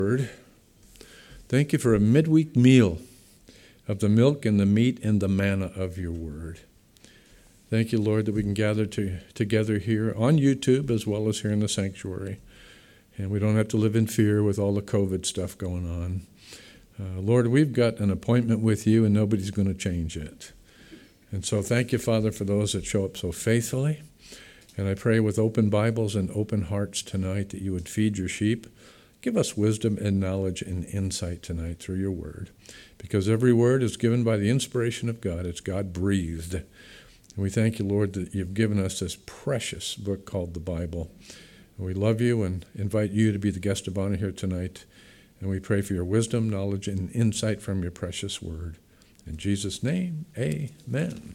Word. Thank you for a midweek meal of the milk and the meat and the manna of your word. Thank you, Lord, that we can gather together here on YouTube as well as here in the sanctuary. And we don't have to live in fear with all the COVID stuff going on. Lord, we've got an appointment with you and nobody's going to change it. And so thank you, Father, for those that show up so faithfully. And I pray with open Bibles and open hearts tonight that you would feed your sheep. Give us wisdom and knowledge and insight tonight through your word, because every word is given by the inspiration of God. It's God-breathed. And we thank you, Lord, that you've given us this precious book called the Bible. And we love you and invite you to be the guest of honor here tonight. And we pray for your wisdom, knowledge, and insight from your precious word. In Jesus' name, amen.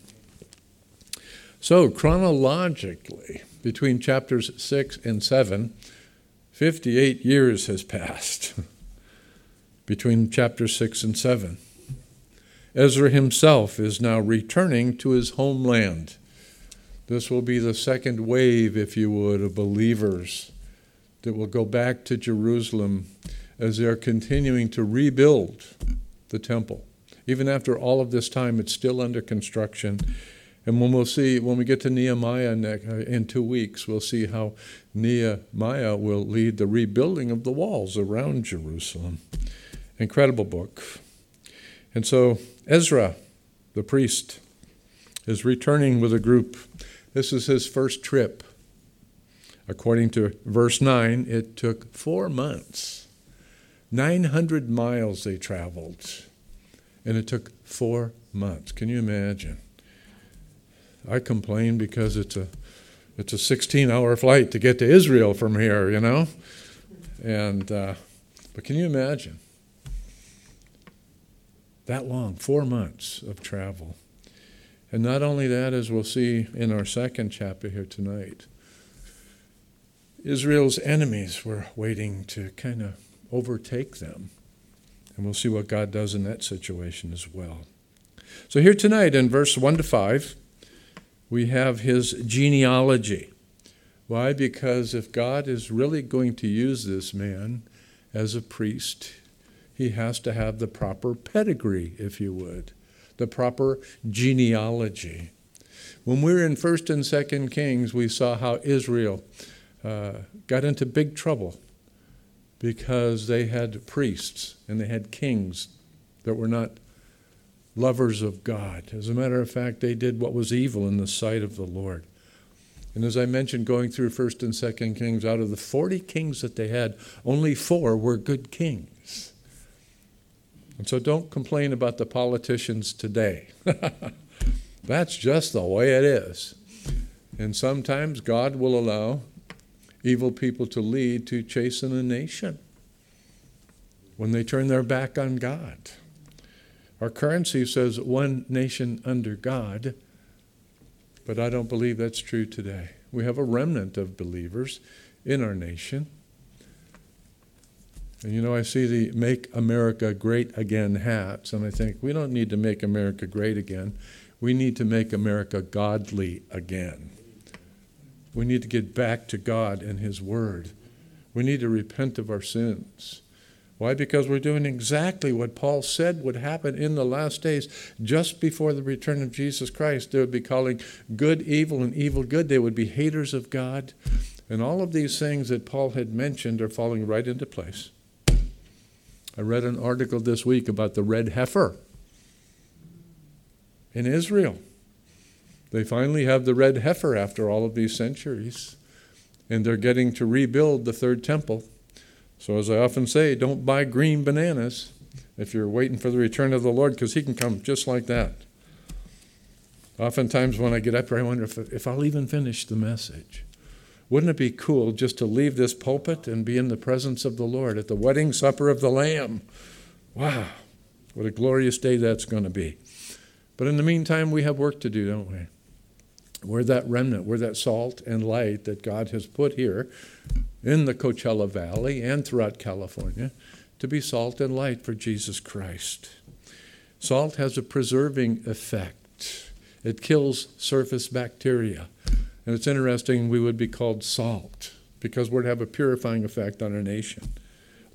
So, chronologically, between chapters 6 and 7, 58 years has passed between chapters 6 and 7. Ezra himself is now returning to his homeland. This will be the second wave, if you would, of believers that will go back to Jerusalem as they are continuing to rebuild the temple. Even after all of this time, it's still under construction. And when we get to Nehemiah in 2 weeks, we'll see how Nehemiah will lead the rebuilding of the walls around Jerusalem. Incredible book. And so Ezra, the priest, is returning with a group. This is his first trip. According to verse 9, it took 4 months. 900 miles they traveled. And it took 4 months. Can you imagine? I complain because it's a 16-hour flight to get to Israel from here, you know. And but can you imagine that long, 4 months of travel? And not only that, as we'll see in our second chapter here tonight, Israel's enemies were waiting to kind of overtake them. And we'll see what God does in that situation as well. So here tonight in verse 1 to 5, we have his genealogy. Why? Because if God is really going to use this man as a priest, he has to have the proper pedigree, if you would, the proper genealogy. When we were in 1st and 2nd Kings, we saw how Israel got into big trouble because they had priests and they had kings that were not lovers of God. As a matter of fact, they did what was evil in the sight of the Lord. And as I mentioned, going through 1st and 2nd Kings, out of the 40 kings that they had, only 4 were good kings. And so don't complain about the politicians today. That's just the way it is. And sometimes God will allow evil people to lead to chasten a nation when they turn their back on God. Our currency says one nation under God, but I don't believe that's true today. We have a remnant of believers in our nation. And you know, I see the Make America Great Again hats, and I think we don't need to make America great again. We need to make America godly again. We need to get back to God and his word. We need to repent of our sins. Why? Because we're doing exactly what Paul said would happen in the last days. Just before the return of Jesus Christ, they would be calling good evil and evil good. They would be haters of God. And all of these things that Paul had mentioned are falling right into place. I read an article this week about the red heifer in Israel. They finally have the red heifer after all of these centuries. And they're getting to rebuild the third temple. So as I often say, don't buy green bananas if you're waiting for the return of the Lord, because he can come just like that. Oftentimes when I get up here, I wonder if I'll even finish the message. Wouldn't it be cool just to leave this pulpit and be in the presence of the Lord at the wedding supper of the Lamb? Wow, what a glorious day that's going to be. But in the meantime, we have work to do, don't we? We're that remnant, we're that salt and light that God has put here in the Coachella Valley and throughout California to be salt and light for Jesus Christ. Salt has a preserving effect. It kills surface bacteria. And it's interesting we would be called salt because we're to have a purifying effect on our nation.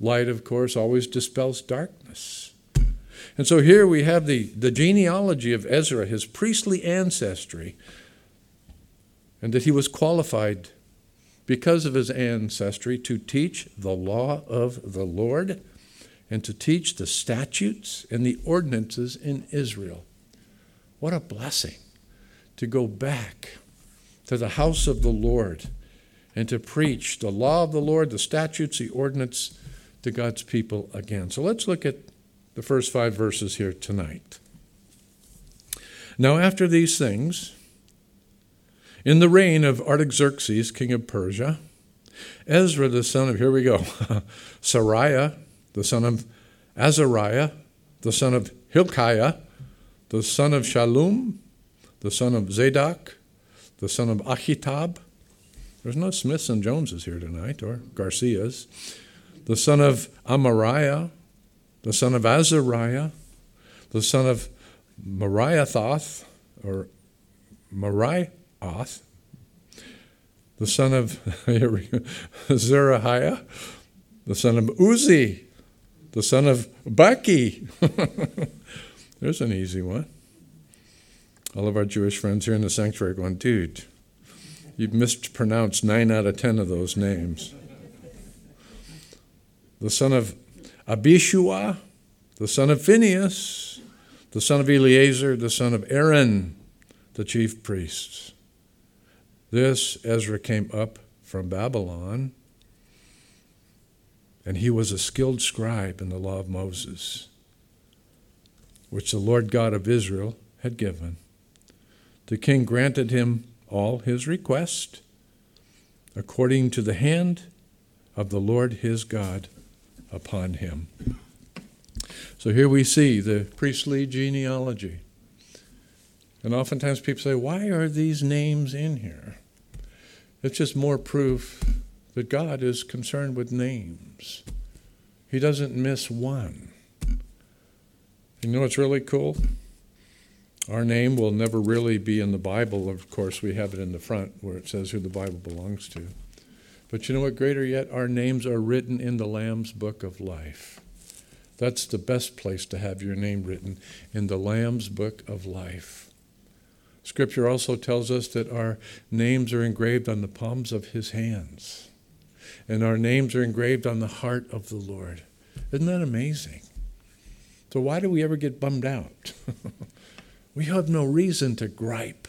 Light, of course, always dispels darkness. And so here we have the genealogy of Ezra, his priestly ancestry, and that he was qualified because of his ancestry to teach the law of the Lord and to teach the statutes and the ordinances in Israel. What a blessing to go back to the house of the Lord and to preach the law of the Lord, the statutes, the ordinance to God's people again. So let's look at the first 5 verses here tonight. Now after these things, in the reign of Artaxerxes, king of Persia, Ezra the son of, here we go, Sariah, the son of Azariah, the son of Hilkiah, the son of Shallum, the son of Zadok, the son of Ahitab. There's no Smiths and Joneses here tonight, or Garcias. The son of Amariah, the son of Azariah, the son of Mariathoth, or Mariath, the son of Zerahiah, the son of Uzi, the son of Baki. There's an easy one. All of our Jewish friends here in the sanctuary are going, dude, you've mispronounced 9 out of 10 of those names. The son of Abishua, the son of Phinehas, the son of Eleazar, the son of Aaron, the chief priests. This Ezra came up from Babylon, and he was a skilled scribe in the law of Moses, which the Lord God of Israel had given. The king granted him all his requests according to the hand of the Lord his God upon him. So here we see the priestly genealogy. And oftentimes people say, why are these names in here? It's just more proof that God is concerned with names. He doesn't miss one. You know what's really cool? Our name will never really be in the Bible. Of course, we have it in the front where it says who the Bible belongs to. But you know what? Greater yet, our names are written in the Lamb's Book of Life. That's the best place to have your name written, in the Lamb's Book of Life. Scripture also tells us that our names are engraved on the palms of his hands, and our names are engraved on the heart of the Lord. Isn't that amazing? So why do we ever get bummed out? We have no reason to gripe.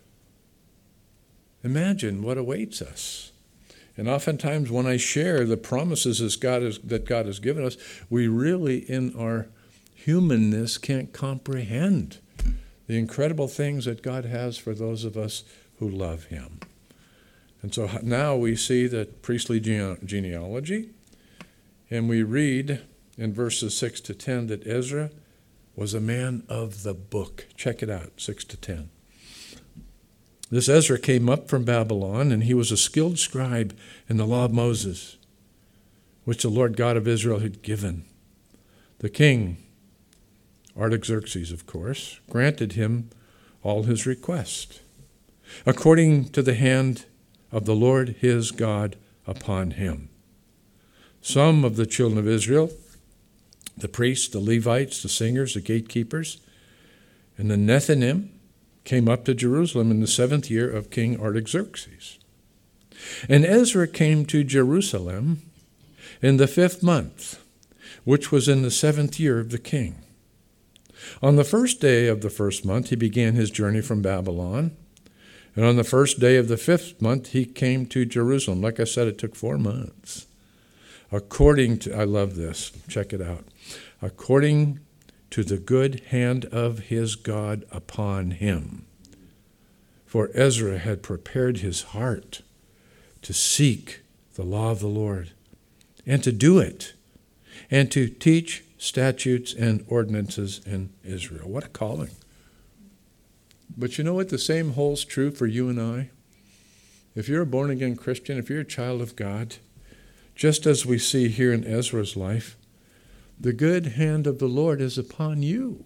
Imagine what awaits us. And oftentimes when I share the promises that God has given us, we really, in our humanness, can't comprehend the incredible things that God has for those of us who love him. And so now we see that priestly genealogy, and we read in verses 6 to 10 that Ezra was a man of the book. Check it out, 6 to 10. This Ezra came up from Babylon, and he was a skilled scribe in the law of Moses, which the Lord God of Israel had given. The king, Artaxerxes, of course, granted him all his requests, according to the hand of the Lord his God upon him. Some of the children of Israel, the priests, the Levites, the singers, the gatekeepers, and the Nethinim, came up to Jerusalem in the 7th year of King Artaxerxes. And Ezra came to Jerusalem in the 5th month, which was in the 7th year of the king. On the 1st day of the 1st month, he began his journey from Babylon. And on the 1st day of the 5th month, he came to Jerusalem. Like I said, it took 4 months. According to, I love this, check it out. According to the good hand of his God upon him. For Ezra had prepared his heart to seek the law of the Lord and to do it and to teach statutes and ordinances in Israel. What a calling. But you know what? The same holds true for you and I. If you're a born-again Christian, if you're a child of God, just as we see here in Ezra's life, the good hand of the Lord is upon you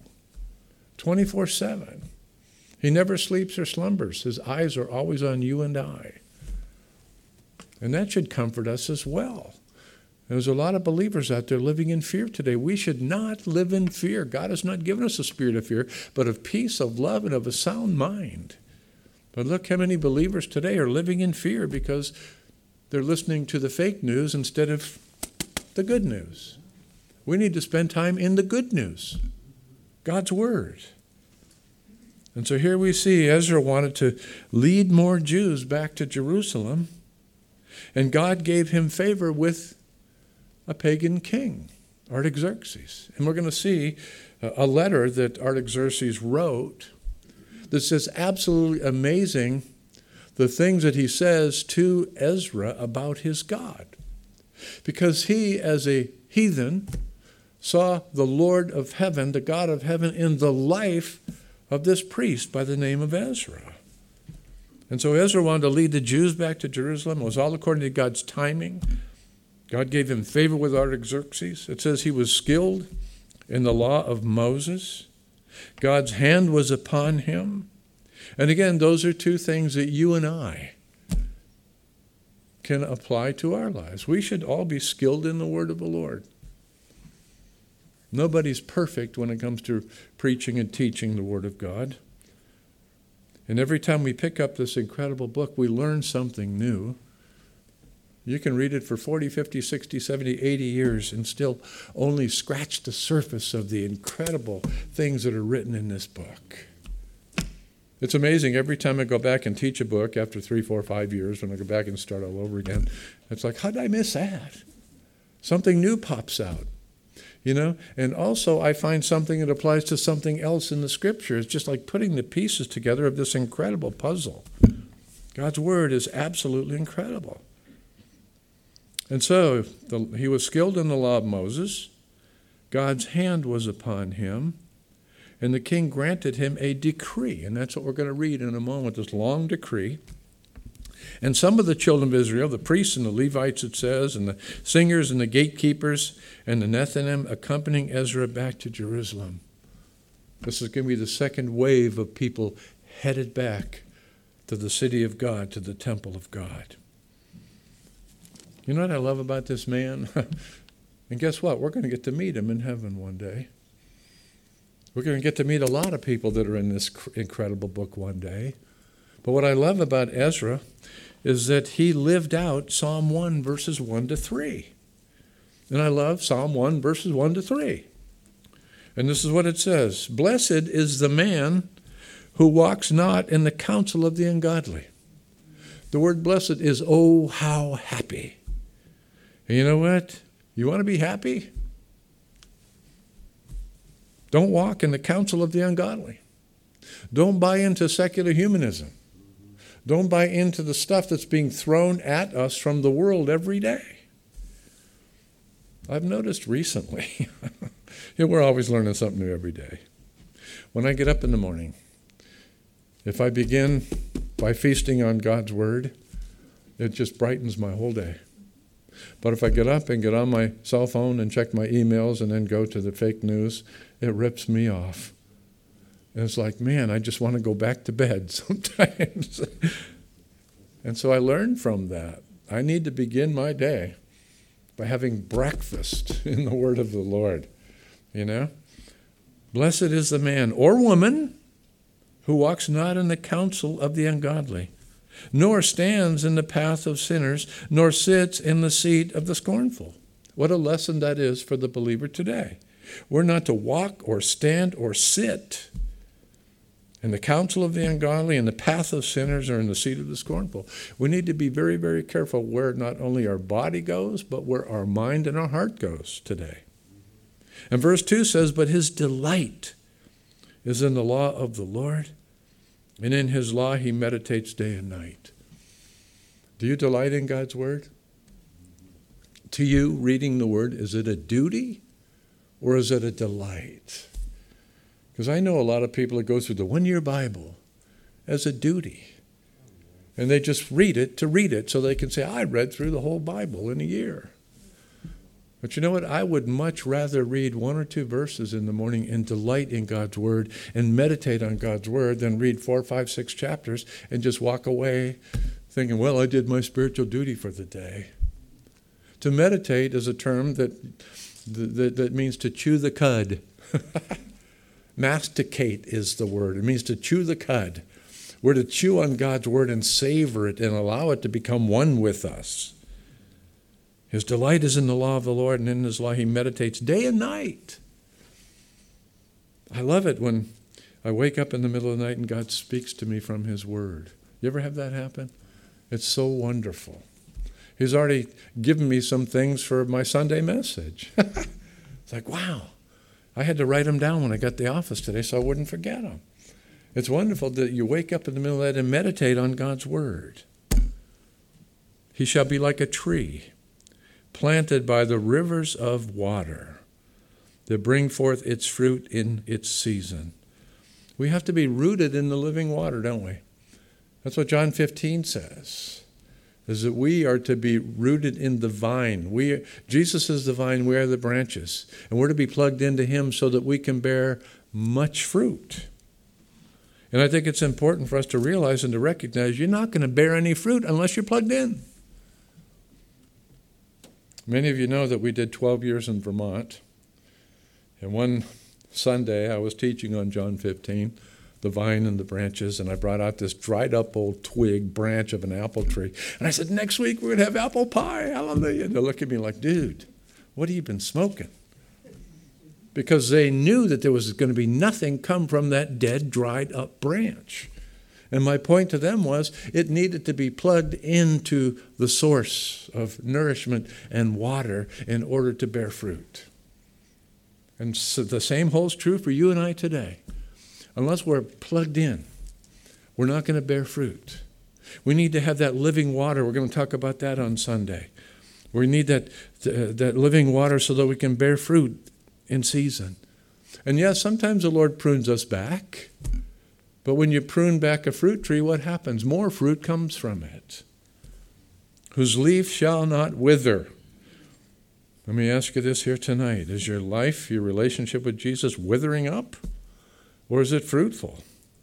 24/7. He never sleeps or slumbers. His eyes are always on you and I. And that should comfort us as well. There's a lot of believers out there living in fear today. We should not live in fear. God has not given us a spirit of fear, but of peace, of love, and of a sound mind. But look how many believers today are living in fear because they're listening to the fake news instead of the good news. We need to spend time in the good news, God's Word. And so here we see Ezra wanted to lead more Jews back to Jerusalem, and God gave him favor with a pagan king, Artaxerxes. And we're going to see a letter that Artaxerxes wrote that says absolutely amazing the things that he says to Ezra about his God. Because he, as a heathen, saw the Lord of heaven, the God of heaven, in the life of this priest by the name of Ezra. And so Ezra wanted to lead the Jews back to Jerusalem. It was all according to God's timing. God gave him favor with Artaxerxes. It says he was skilled in the law of Moses. God's hand was upon him. And again, those are two things that you and I can apply to our lives. We should all be skilled in the word of the Lord. Nobody's perfect when it comes to preaching and teaching the word of God. And every time we pick up this incredible book, we learn something new. You can read it for 40, 50, 60, 70, 80 years and still only scratch the surface of the incredible things that are written in this book. It's amazing. Every time I go back and teach a book after 3, 4, 5 years, when I go back and start all over again, it's like, how did I miss that? Something new pops out, you know? And also I find something that applies to something else in the Scripture. It's just like putting the pieces together of this incredible puzzle. God's Word is absolutely incredible. And so he was skilled in the law of Moses. God's hand was upon him. And the king granted him a decree. And that's what we're going to read in a moment, this long decree. And some of the children of Israel, the priests and the Levites, it says, and the singers and the gatekeepers and the Nethinim accompanying Ezra back to Jerusalem. This is going to be the second wave of people headed back to the city of God, to the temple of God. You know what I love about this man? And guess what? We're going to get to meet him in heaven one day. We're going to get to meet a lot of people that are in this incredible book one day. But what I love about Ezra is that he lived out Psalm 1, verses 1 to 3. And I love Psalm 1, verses 1 to 3. And this is what it says. Blessed is the man who walks not in the counsel of the ungodly. The word blessed is, oh, how happy. And you know what? You want to be happy? Don't walk in the counsel of the ungodly. Don't buy into secular humanism. Don't buy into the stuff that's being thrown at us from the world every day. I've noticed recently, we're always learning something new every day. When I get up in the morning, if I begin by feasting on God's Word, it just brightens my whole day. But if I get up and get on my cell phone and check my emails and then go to the fake news, it rips me off. And it's like, man, I just want to go back to bed sometimes. And so I learned from that. I need to begin my day by having breakfast in the word of the Lord. You know? Blessed is the man or woman who walks not in the counsel of the ungodly, nor stands in the path of sinners, nor sits in the seat of the scornful. What a lesson that is for the believer today. We're not to walk or stand or sit in the counsel of the ungodly, in the path of sinners, or in the seat of the scornful. We need to be very, very careful where not only our body goes, but where our mind and our heart goes today. And verse 2 says, but his delight is in the law of the Lord, and in his law he meditates day and night. Do you delight in God's word? To you, reading the word, is it a duty or is it a delight? Because I know a lot of people that go through the one-year Bible as a duty. And they just read it so they can say, I read through the whole Bible in a year. But you know what? I would much rather read 1 or 2 verses in the morning and delight in God's word and meditate on God's word than read 4, 5, 6 chapters and just walk away thinking, well, I did my spiritual duty for the day. To meditate is a term that means to chew the cud. Masticate is the word. It means to chew the cud. We're to chew on God's word and savor it and allow it to become one with us. His delight is in the law of the Lord, and in his law he meditates day and night. I love it when I wake up in the middle of the night and God speaks to me from his word. You ever have that happen? It's so wonderful. He's already given me some things for my Sunday message. It's like, wow. I had to write them down when I got to the office today so I wouldn't forget them. It's wonderful that you wake up in the middle of that and meditate on God's word. He shall be like a tree planted by the rivers of water that bring forth its fruit in its season. We have to be rooted in the living water, don't we? That's what John 15 says, is that we are to be rooted in the vine. Jesus is the vine, we are the branches. And we're to be plugged into him so that we can bear much fruit. And I think it's important for us to realize and to recognize you're not going to bear any fruit unless you're plugged in. Many of you know that we did 12 years in Vermont. And one Sunday I was teaching on John 15, the vine and the branches, and I brought out this dried up old twig branch of an apple tree. And I said, next week we're going to have apple pie. Hallelujah. And they look at me like, dude, what have you been smoking? Because they knew that there was going to be nothing come from that dead, dried up branch. And my point to them was it needed to be plugged into the source of nourishment and water in order to bear fruit. And so the same holds true for you and I today. Unless we're plugged in, we're not going to bear fruit. We need to have that living water. We're going to talk about that on Sunday. We need that living water so that we can bear fruit in season. And yes, sometimes the Lord prunes us back. But when you prune back a fruit tree, what happens? More fruit comes from it. Whose leaf shall not wither. Let me ask you this here tonight. Is your life, your relationship with Jesus withering up? Or is it fruitful?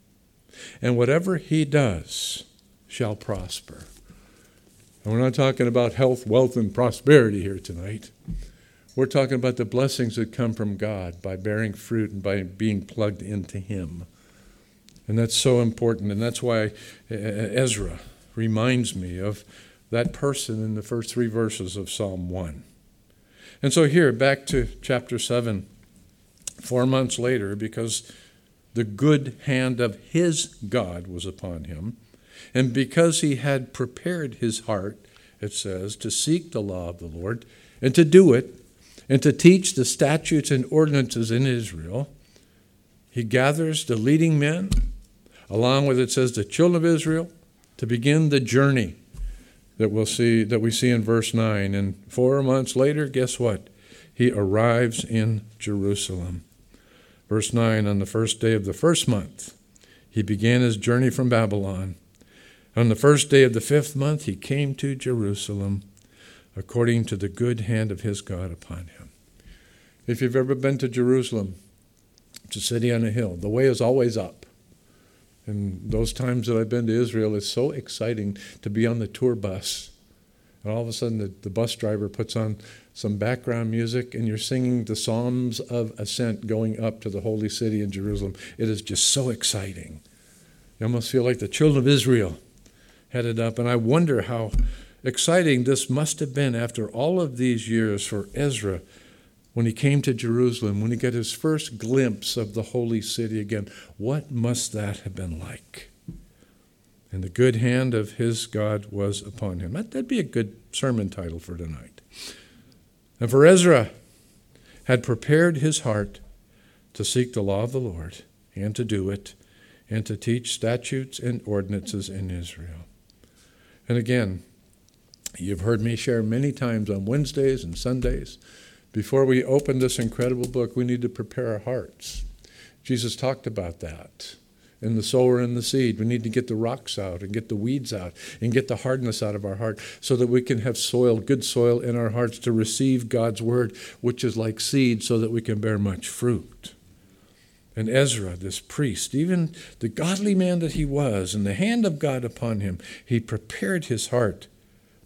And whatever he does shall prosper. And we're not talking about health, wealth, and prosperity here tonight. We're talking about the blessings that come from God by bearing fruit and by being plugged into him. And that's so important. And that's why Ezra reminds me of that person in the first 3 verses of Psalm 1. And so here, back to chapter 7, 4 months later, because the good hand of his God was upon him, and because he had prepared his heart, it says, to seek the law of the Lord, and to do it, and to teach the statutes and ordinances in Israel, he gathers the leading men, along with, it says, the children of Israel, to begin the journey that we see in verse 9. And 4 months later, guess what? He arrives in Jerusalem. Verse 9, on the first day of the first month, he began his journey from Babylon. On the first day of the 5th month, he came to Jerusalem, according to the good hand of his God upon him. If you've ever been to Jerusalem, it's a city on a hill. The way is always up. And those times that I've been to Israel, it's so exciting to be on the tour bus. And all of a sudden, the bus driver puts on some background music, and you're singing the Psalms of Ascent going up to the holy city in Jerusalem. It is just so exciting. You almost feel like the children of Israel headed up. And I wonder how exciting this must have been after all of these years for Ezra when he came to Jerusalem, when he got his first glimpse of the holy city again. What must that have been like? And the good hand of his God was upon him. That'd be a good sermon title for tonight. And for Ezra had prepared his heart to seek the law of the Lord and to do it and to teach statutes and ordinances in Israel. And again, you've heard me share many times on Wednesdays and Sundays, before we open this incredible book, we need to prepare our hearts. Jesus talked about that in the sower and the seed. We need to get the rocks out and get the weeds out and get the hardness out of our heart so that we can have soil, good soil in our hearts to receive God's word, which is like seed, so that we can bear much fruit. And Ezra, this priest, even the godly man that he was, and the hand of God upon him, he prepared his heart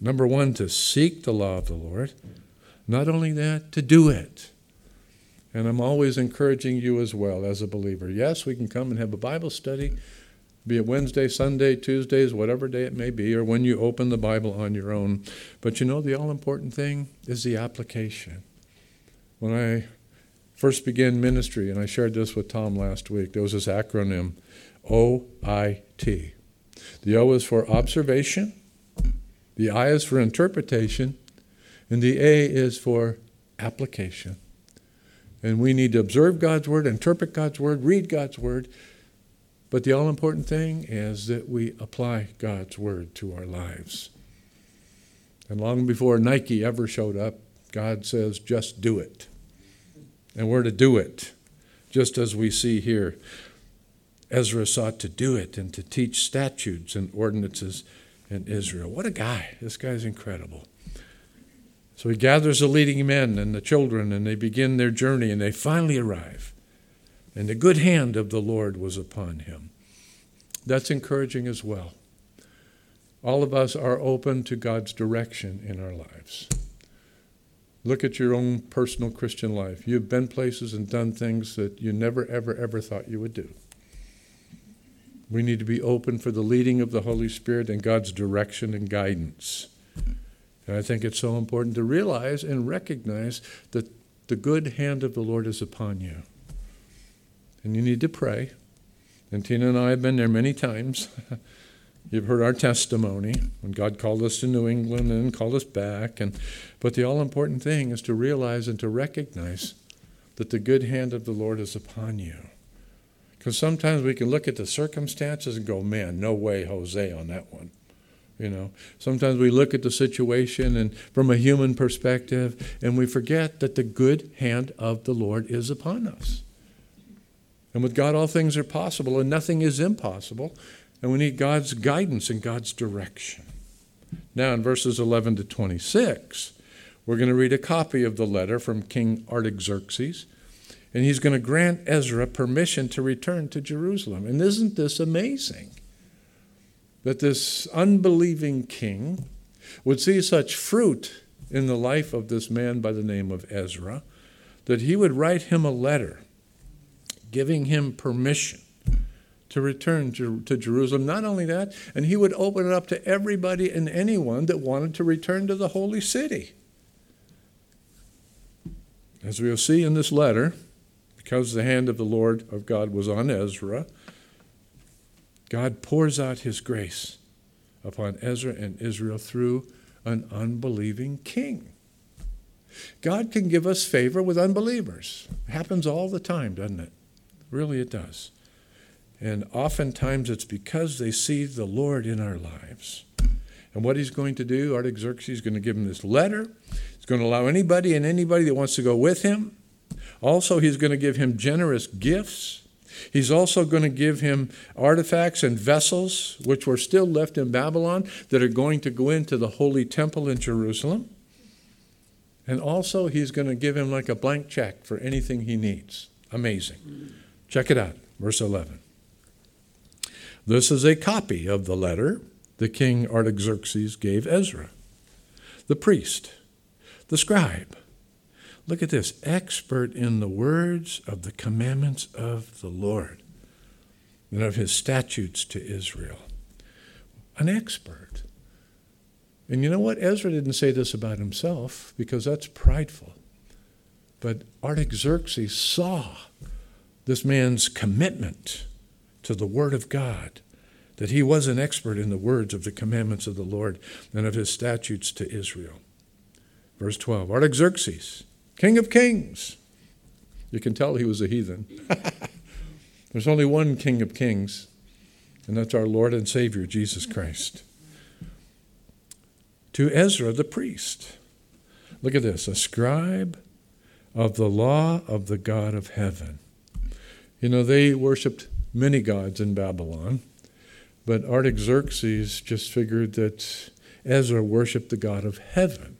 Number one, to seek the law of the Lord. Not only that, to do it. And I'm always encouraging you as well as a believer. Yes, we can come and have a Bible study, be it Wednesday, Sunday, Tuesdays, whatever day it may be, or when you open the Bible on your own. But you know, the all-important thing is the application. When I first began ministry, and I shared this with Tom last week, there was this acronym, OIT. The O is for observation, the I is for interpretation, and the A is for application. And we need to observe God's Word, interpret God's Word, read God's Word. But the all-important thing is that we apply God's Word to our lives. And long before Nike ever showed up, God says, just do it. And we're to do it, just as we see here. Ezra sought to do it and to teach statutes and ordinances in Israel. What a guy. This guy's incredible. So he gathers the leading men and the children, and they begin their journey, and they finally arrive. And the good hand of the Lord was upon him. That's encouraging as well. All of us are open to God's direction in our lives. Look at your own personal Christian life. You've been places and done things that you never, ever, ever thought you would do. We need to be open for the leading of the Holy Spirit and God's direction and guidance. And I think it's so important to realize and recognize that the good hand of the Lord is upon you. And you need to pray. And Tina and I have been there many times. You've heard our testimony when God called us to New England and called us back. But the all-important thing is to realize and to recognize that the good hand of the Lord is upon you. Because sometimes we can look at the circumstances and go, man, no way, Jose, on that one. You know, sometimes we look at the situation and from a human perspective, and we forget that the good hand of the Lord is upon us. And with God, all things are possible, and nothing is impossible. And we need God's guidance and God's direction. Now, in verses 11 to 26, we're going to read a copy of the letter from King Artaxerxes. And he's going to grant Ezra permission to return to Jerusalem. And isn't this amazing? That this unbelieving king would see such fruit in the life of this man by the name of Ezra, that he would write him a letter giving him permission to return to Jerusalem. Not only that, and he would open it up to everybody and anyone that wanted to return to the holy city. As we'll see in this letter, because the hand of the Lord of God was on Ezra, God pours out his grace upon Ezra and Israel through an unbelieving king. God can give us favor with unbelievers. It happens all the time, doesn't it? Really, it does. And oftentimes it's because they see the Lord in our lives. And what he's going to do, Artaxerxes is going to give him this letter. He's going to allow anybody that wants to go with him. Also, he's going to give him generous gifts. He's also going to give him artifacts and vessels, which were still left in Babylon, that are going to go into the holy temple in Jerusalem. And also, he's going to give him like a blank check for anything he needs. Amazing. Check it out, verse 11. This is a copy of the letter the king Artaxerxes gave Ezra, the priest, the scribe. Look at this, expert in the words of the commandments of the Lord and of his statutes to Israel. An expert. And you know what? Ezra didn't say this about himself because that's prideful. But Artaxerxes saw this man's commitment to the word of God, that he was an expert in the words of the commandments of the Lord and of his statutes to Israel. Verse 12, Artaxerxes, King of Kings. You can tell he was a heathen. There's only one King of Kings, and that's our Lord and Savior, Jesus Christ. To Ezra the priest. Look at this, a scribe of the law of the God of heaven. You know, they worshipped many gods in Babylon, but Artaxerxes just figured that Ezra worshipped the God of heaven.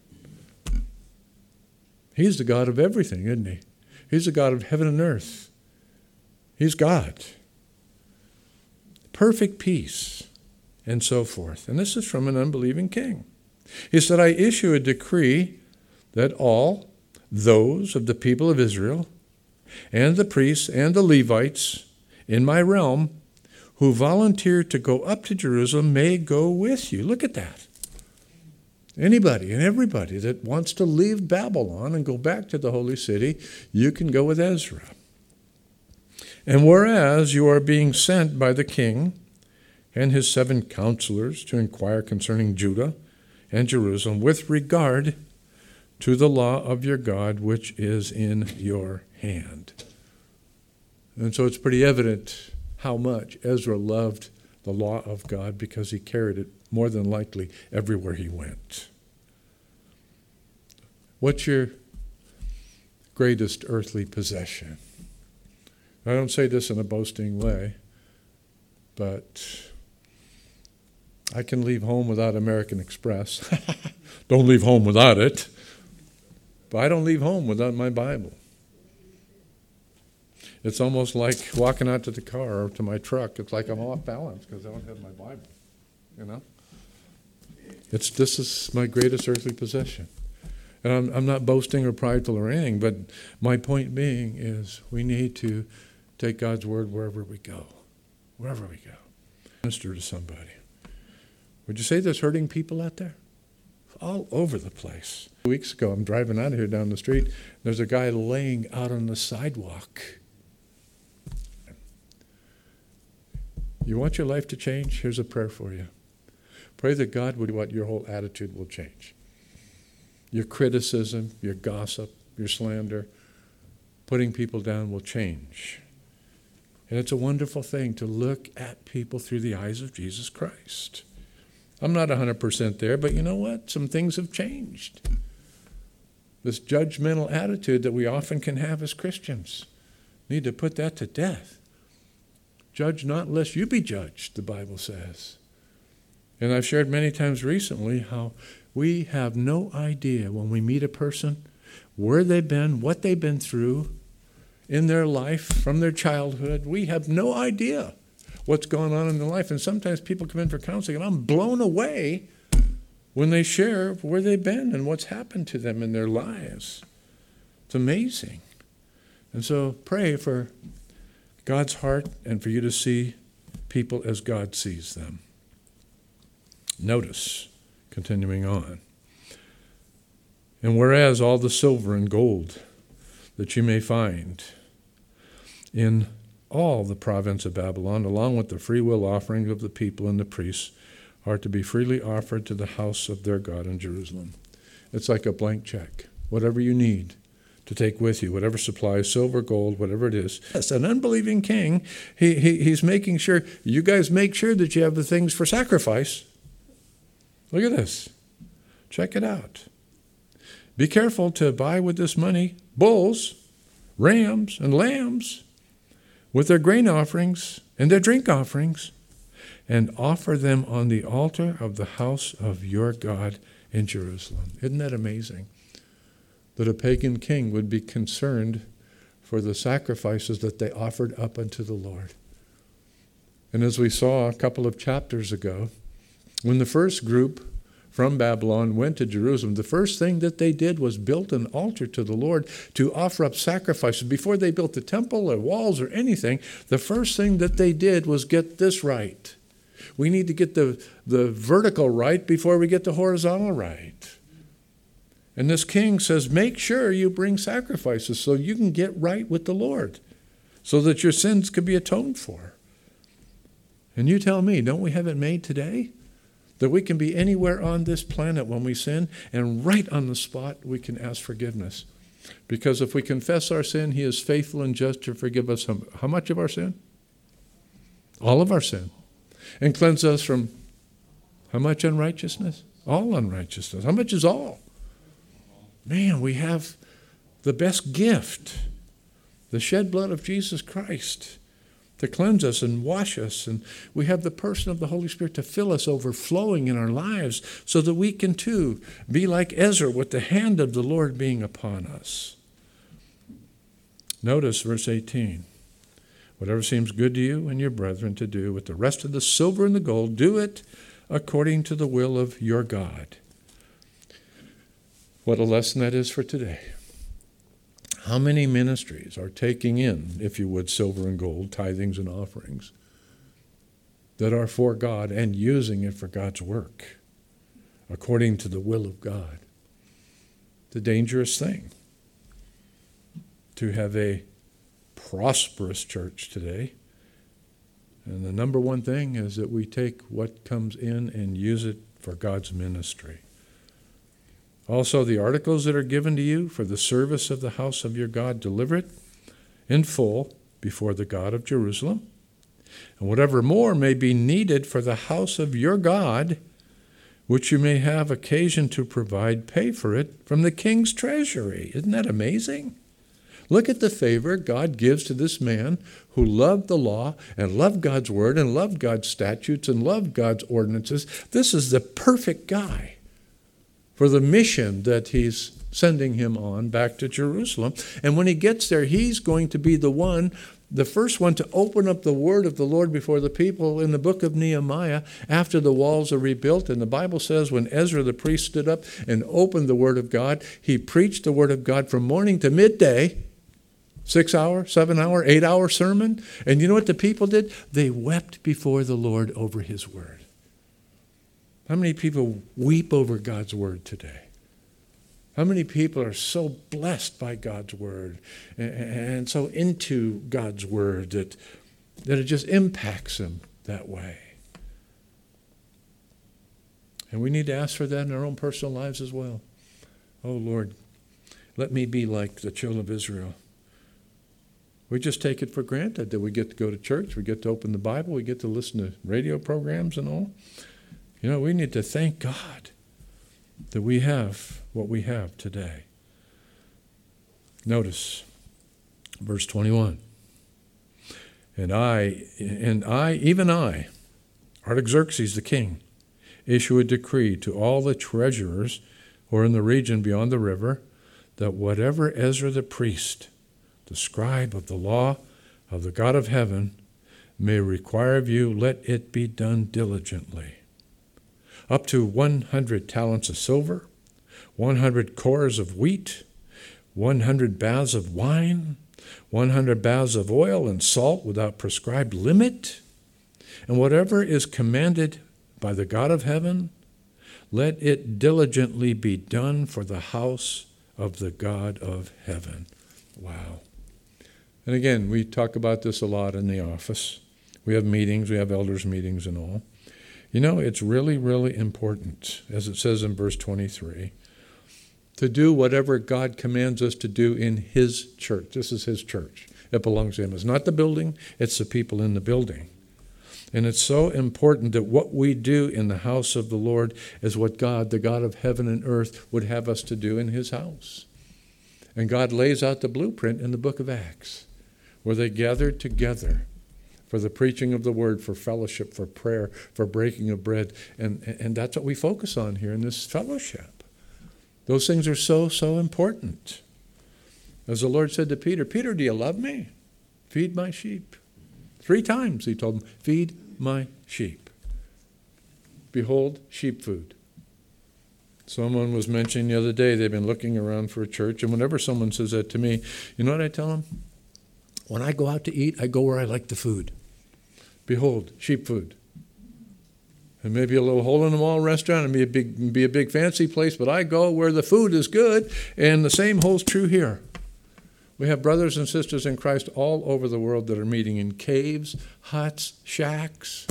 He's the God of everything, isn't he? He's the God of heaven and earth. He's God. Perfect peace, and so forth. And this is from an unbelieving king. He said, I issue a decree that all those of the people of Israel and the priests and the Levites in my realm who volunteer to go up to Jerusalem may go with you. Look at that. Anybody and everybody that wants to leave Babylon and go back to the holy city, you can go with Ezra. And whereas you are being sent by the king and his 7 counselors to inquire concerning Judah and Jerusalem with regard to the law of your God, which is in your hand. And so it's pretty evident how much Ezra loved the law of God because he carried it more than likely everywhere he went. What's your greatest earthly possession? I don't say this in a boasting way, but I can leave home without American Express. Don't leave home without it. But I don't leave home without my Bible. It's almost like walking out to the car or to my truck. It's like I'm off balance because I don't have my Bible, you know? This is my greatest earthly possession. And I'm not boasting or prideful or anything, but my point being is we need to take God's word wherever we go. Wherever we go. Minister to somebody. Would you say there's hurting people out there? All over the place. 2 weeks ago, I'm driving out of here down the street. There's a guy laying out on the sidewalk. You want your life to change? Here's a prayer for you. Pray that God would what your whole attitude will change. Your criticism, your gossip, your slander, putting people down will change. And it's a wonderful thing to look at people through the eyes of Jesus Christ. I'm not 100% there, but you know what? Some things have changed. This judgmental attitude that we often can have as Christians. Need to put that to death. Judge not lest you be judged, the Bible says. And I've shared many times recently how we have no idea when we meet a person where they've been, what they've been through in their life from their childhood. We have no idea what's going on in their life. And sometimes people come in for counseling, and I'm blown away when they share where they've been and what's happened to them in their lives. It's amazing. And so pray for God's heart and for you to see people as God sees them. Notice, continuing on. And whereas all the silver and gold that you may find in all the province of Babylon, along with the freewill offerings of the people and the priests, are to be freely offered to the house of their God in Jerusalem. It's like a blank check. Whatever you need to take with you, whatever supplies, silver, gold, whatever it is. Yes, an unbelieving king, he's making sure, you guys make sure that you have the things for sacrifice. Look at this. Check it out. Be careful to buy with this money bulls, rams, and lambs with their grain offerings and their drink offerings, and offer them on the altar of the house of your God in Jerusalem. Isn't that amazing? That a pagan king would be concerned for the sacrifices that they offered up unto the Lord. And as we saw a couple of chapters ago, when the first group from Babylon went to Jerusalem, the first thing that they did was build an altar to the Lord to offer up sacrifices. Before they built the temple or walls or anything, the first thing that they did was get this right. We need to get the vertical right before we get the horizontal right. And this king says, make sure you bring sacrifices so you can get right with the Lord, so that your sins could be atoned for. And you tell me, don't we have it made today? That we can be anywhere on this planet when we sin, and right on the spot we can ask forgiveness. Because if we confess our sin, he is faithful and just to forgive us how much of our sin? All of our sin. And cleanse us from how much unrighteousness? All unrighteousness. How much is all? Man, we have the best gift, the shed blood of Jesus Christ, to cleanse us and wash us. And we have the person of the Holy Spirit to fill us overflowing in our lives so that we can too be like Ezra with the hand of the Lord being upon us. Notice verse 18. Whatever seems good to you and your brethren to do with the rest of the silver and the gold, do it according to the will of your God. What a lesson that is for today. How many ministries are taking in, if you would, silver and gold, tithings and offerings that are for God and using it for God's work according to the will of God? It's a dangerous thing to have a prosperous church today. And the number one thing is that we take what comes in and use it for God's ministry. Also, the articles that are given to you for the service of the house of your God, deliver it in full before the God of Jerusalem. And whatever more may be needed for the house of your God, which you may have occasion to provide, pay for it from the king's treasury. Isn't that amazing? Look at the favor God gives to this man who loved the law and loved God's word and loved God's statutes and loved God's ordinances. This is the perfect guy for the mission that he's sending him on back to Jerusalem. And when he gets there, he's going to be the first one to open up the word of the Lord before the people in the book of Nehemiah after the walls are rebuilt. And the Bible says when Ezra the priest stood up and opened the word of God, he preached the word of God from morning to midday, 6-hour, 7-hour, 8-hour sermon. And you know what the people did? They wept before the Lord over his word. How many people weep over God's word today? How many people are so blessed by God's word and so into God's word that it just impacts them that way? And we need to ask for that in our own personal lives as well. Oh, Lord, let me be like the children of Israel. We just take it for granted that we get to go to church, we get to open the Bible, we get to listen to radio programs and all. You know, we need to thank God that we have what we have today. Notice verse 21. And I, even I, Artaxerxes the king, issue a decree to all the treasurers who are in the region beyond the river, that whatever Ezra the priest, the scribe of the law of the God of heaven, may require of you, let it be done diligently. Up to 100 talents of silver, 100 cores of wheat, 100 baths of wine, 100 baths of oil and salt without prescribed limit, and whatever is commanded by the God of heaven, let it diligently be done for the house of the God of heaven. Wow. And again, we talk about this a lot in the office. We have meetings, we have elders' meetings and all. You know, it's really, really important, as it says in verse 23, to do whatever God commands us to do in his church. This is his church. It belongs to him. It's not the building, it's the people in the building. And it's so important that what we do in the house of the Lord is what God, the God of heaven and earth, would have us to do in his house. And God lays out the blueprint in the book of Acts, where they gathered together for the preaching of the word, for fellowship, for prayer, for breaking of bread. And that's what we focus on here in this fellowship. Those things are so, so important. As the Lord said to Peter, Peter, do you love me? Feed my sheep. 3 times he told him, feed my sheep. Behold, sheep food. Someone was mentioning the other day, they've been looking around for a church, and whenever someone says that to me, you know what I tell them? When I go out to eat, I go where I like the food. Behold, sheep food. And maybe a little hole-in-the-wall restaurant and be a big fancy place, but I go where the food is good, and the same holds true here. We have brothers and sisters in Christ all over the world that are meeting in caves, huts, shacks.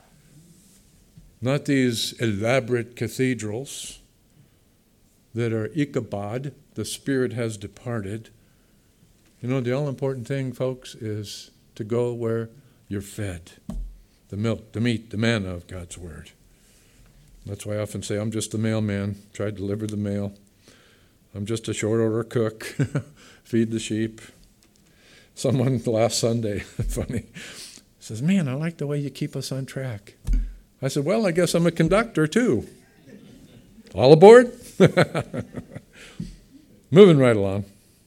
Not these elaborate cathedrals that are Ichabod, the spirit has departed. You know, the all-important thing, folks, is to go where you're fed. The milk, the meat, the manna of God's word. That's why I often say, I'm just the mailman, try to deliver the mail. I'm just a short order cook, feed the sheep. Someone last Sunday, funny, says, man, I like the way you keep us on track. I said, well, I guess I'm a conductor too. All aboard? Moving right along.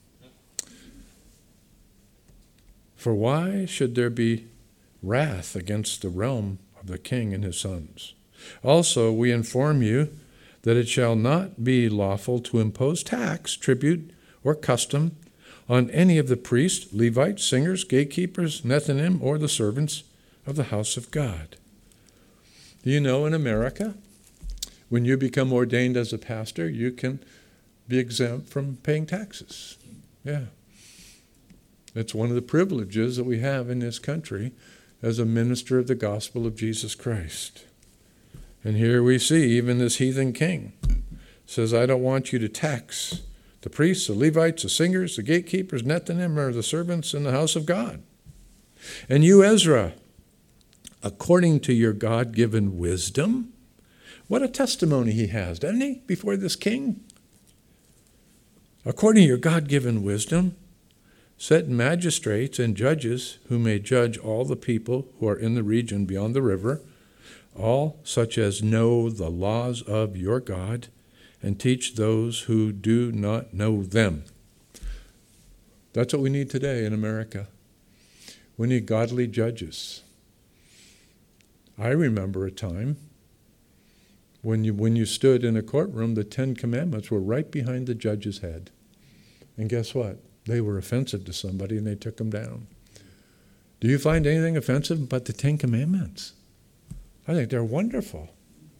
For why should there be wrath against the realm of the king and his sons? Also, we inform you that it shall not be lawful to impose tax, tribute, or custom on any of the priests, Levites, singers, gatekeepers, Nethinim, or the servants of the house of God. Do you know in America, when you become ordained as a pastor, you can be exempt from paying taxes? Yeah. It's one of the privileges that we have in this country as a minister of the gospel of Jesus Christ. And here we see even this heathen king says, I don't want you to tax the priests, the Levites, the singers, the gatekeepers, Nethinim, or the servants in the house of God. And you, Ezra, according to your God-given wisdom, what a testimony he has, doesn't he, before this king? According to your God-given wisdom, set magistrates and judges who may judge all the people who are in the region beyond the river, all such as know the laws of your God, and teach those who do not know them. That's what we need today in America. We need godly judges. I remember a time when you stood in a courtroom, the 10 Commandments were right behind the judge's head. And guess what? They were offensive to somebody and they took them down. Do you find anything offensive about the 10 Commandments? I think they're wonderful.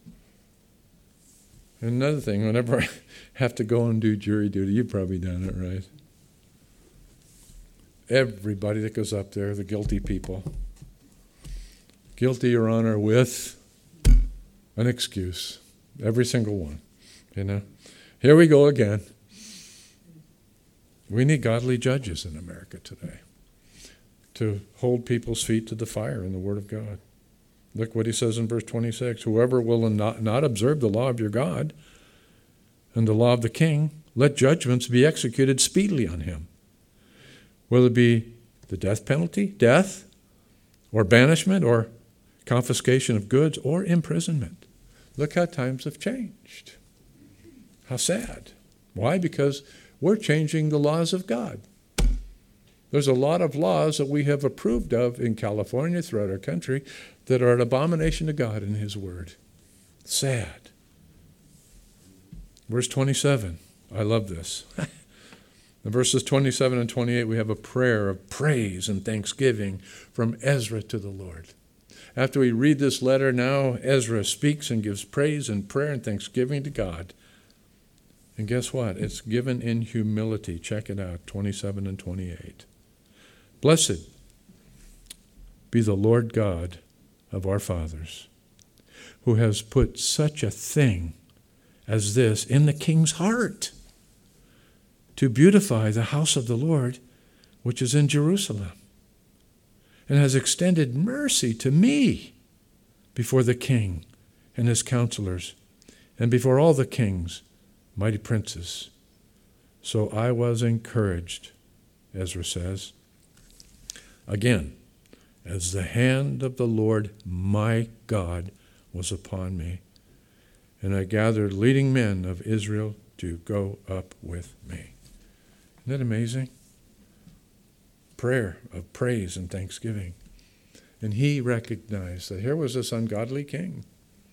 And another thing, whenever I have to go and do jury duty, you've probably done it, right? Everybody that goes up there, the guilty people, guilty, Your Honor, with an excuse. Every single one, you know. Here we go again. We need godly judges in America today to hold people's feet to the fire in the Word of God. Look what he says in verse 26. Whoever will not observe the law of your God and the law of the king, let judgments be executed speedily on him. Will it be the death penalty, death, or banishment, or confiscation of goods, or imprisonment? Look how times have changed. How sad. Why? Because we're changing the laws of God. There's a lot of laws that we have approved of in California, throughout our country, that are an abomination to God in His Word. Sad. Verse 27. I love this. In verses 27 and 28, we have a prayer of praise and thanksgiving from Ezra to the Lord. After we read this letter, now Ezra speaks and gives praise and prayer and thanksgiving to God. And guess what? It's given in humility. Check it out, 27 and 28. Blessed be the Lord God of our fathers, who has put such a thing as this in the king's heart, to beautify the house of the Lord, which is in Jerusalem, and has extended mercy to me before the king and his counselors, and before all the kings, mighty princes. So I was encouraged, Ezra says, again, as the hand of the Lord my God was upon me, and I gathered leading men of Israel to go up with me. Isn't that amazing? Prayer of praise and thanksgiving. And he recognized that here was this ungodly king.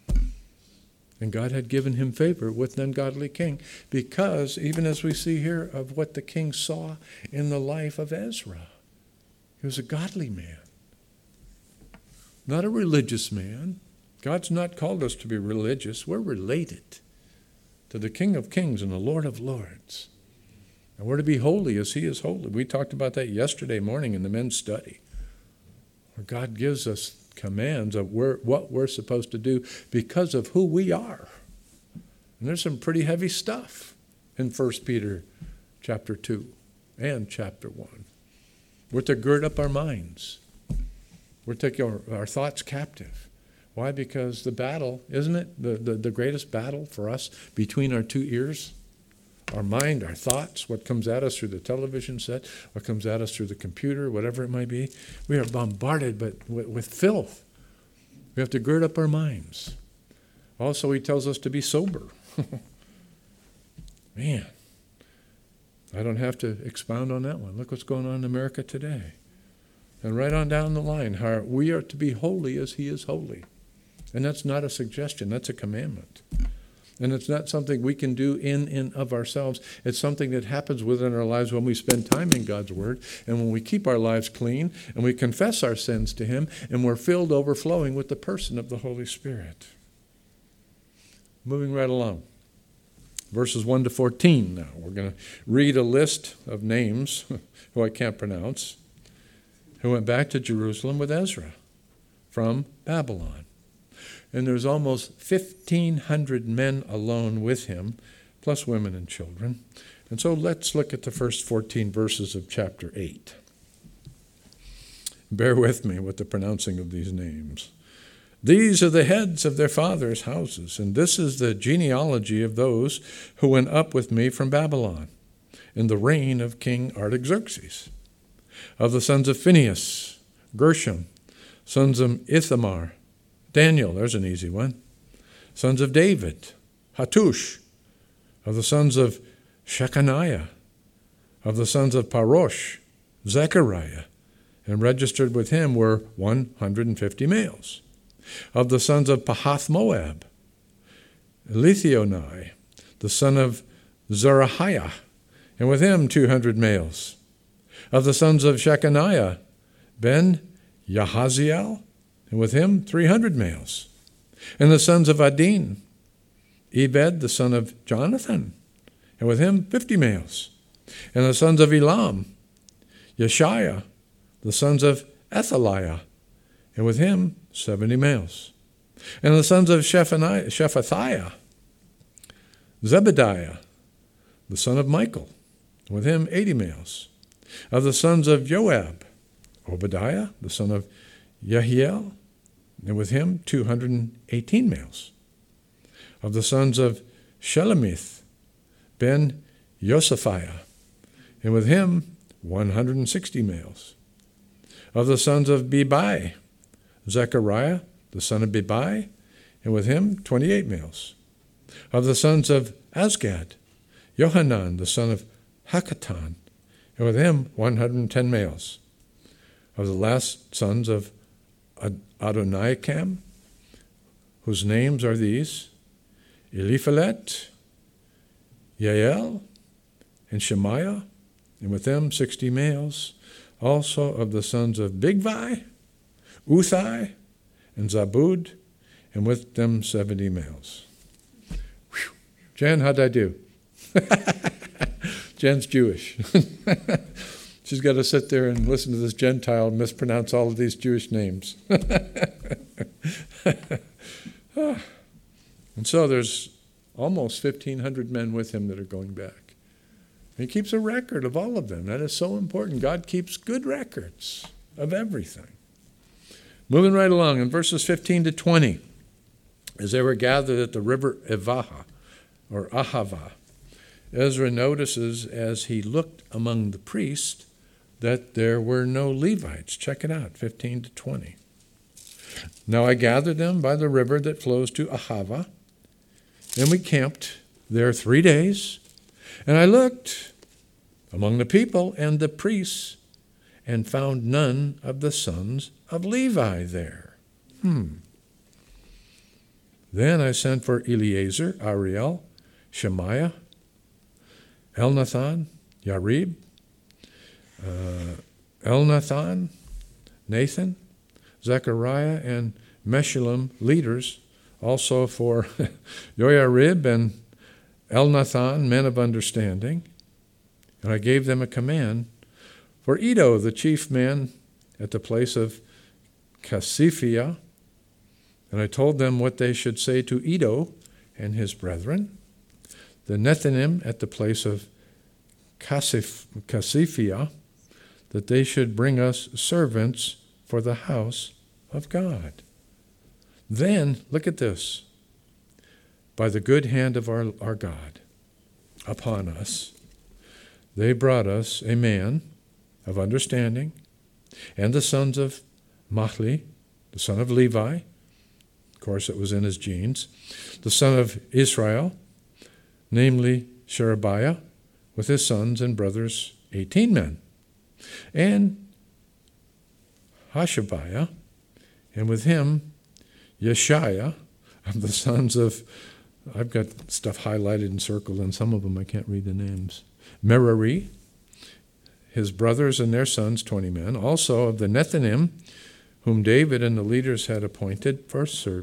And God had given him favor with an ungodly king, because even as we see here of what the king saw in the life of Ezra, he was a godly man, not a religious man. God's not called us to be religious. We're related to the King of Kings and the Lord of Lords. And we're to be holy as He is holy. We talked about that yesterday morning in the men's study, where God gives us commands of what we're supposed to do because of who we are. And there's some pretty heavy stuff in 1 Peter chapter 2 and chapter 1. We're to gird up our minds. We're to take our thoughts captive. Why? Because the battle, isn't it the greatest battle for us between our two ears? Our mind, our thoughts, what comes at us through the television set, what comes at us through the computer, whatever it might be. We are bombarded with filth. We have to gird up our minds. Also, he tells us to be sober. Man, I don't have to expound on that one. Look what's going on in America today. And right on down the line, how we are to be holy as He is holy. And that's not a suggestion, that's a commandment. And it's not something we can do in and of ourselves. It's something that happens within our lives when we spend time in God's Word and when we keep our lives clean and we confess our sins to Him and we're filled overflowing with the person of the Holy Spirit. Moving right along. Verses 1 to 14 now. We're going to read a list of names who I can't pronounce, who went back to Jerusalem with Ezra from Babylon. And there's almost 1,500 men alone with him, plus women and children. And so let's look at the first 14 verses of chapter 8. Bear with me with the pronouncing of these names. These are the heads of their fathers' houses, and this is the genealogy of those who went up with me from Babylon in the reign of King Artaxerxes. Of the sons of Phinehas, Gershom, sons of Ithamar, Daniel, there's an easy one. Sons of David, Hattush. Of the sons of Shechaniah. Of the sons of Parosh, Zechariah. And registered with him were 150 males. Of the sons of Pahath Moab, Elithionai, the son of Zerahiah, and with him 200 males. Of the sons of Shechaniah, Ben Yahaziel, and with him 300 males. And the sons of Adin, Ebed, the son of Jonathan, and with him 50 males. And the sons of Elam, Yeshaiah, the sons of Athaliah, and with him 70 males. And the sons of Shephathiah, Zebediah, the son of Michael, and with him 80 males. Of the sons of Joab, Obadiah, the son of Yehiel, and with him 218 males. Of the sons of Shelemith, Ben Josephiah, and with him 160 males. Of the sons of Bebai, Zechariah, the son of Bebai, and with him 28 males. Of the sons of Azgad, Johanan, the son of Hakatan, and with him 110 males. Of the last sons of Adoniakam, whose names are these: Eliphalet, Yael, and Shemaiah, and with them 60 males. Also of the sons of Bigvai, Uthai, and Zabud, and with them 70 males. Whew. Jen, how'd I do? Jen's Jewish. She's got to sit there and listen to this Gentile mispronounce all of these Jewish names. And so there's almost 1,500 men with him that are going back. He keeps a record of all of them. That is so important. God keeps good records of everything. Moving right along in verses 15 to 20. As they were gathered at the river Evaha, or Ahava, Ezra notices as he looked among the priests that there were no Levites. Check it out, 15 to 20. Now I gathered them by the river that flows to Ahava, and we camped there 3 days. And I looked among the people and the priests and found none of the sons of Levi there. Then I sent for Eleazar, Ariel, Shemaiah, Elnathan, Yarib, Elnathan, Nathan, Zechariah, and Meshullam, leaders, also for Joiarib and Elnathan, men of understanding. And I gave them a command for Iddo, the chief man at the place of Casiphia. And I told them what they should say to Iddo and his brethren, the Nethinim at the place of Casiphia, that they should bring us servants for the house of God. Then, look at this, by the good hand of our God upon us, they brought us a man of understanding, and the sons of Mahli, the son of Levi, of course it was in his genes, the son of Israel, namely Sherebiah, with his sons and brothers, 18 men, and Hashabiah, and with him Yeshaiah, of the sons of I've got stuff highlighted and circled, and some of them I can't read the names. Merari, his brothers and their sons, 20 men. Also of the Nethinim, whom David and the leaders had appointed for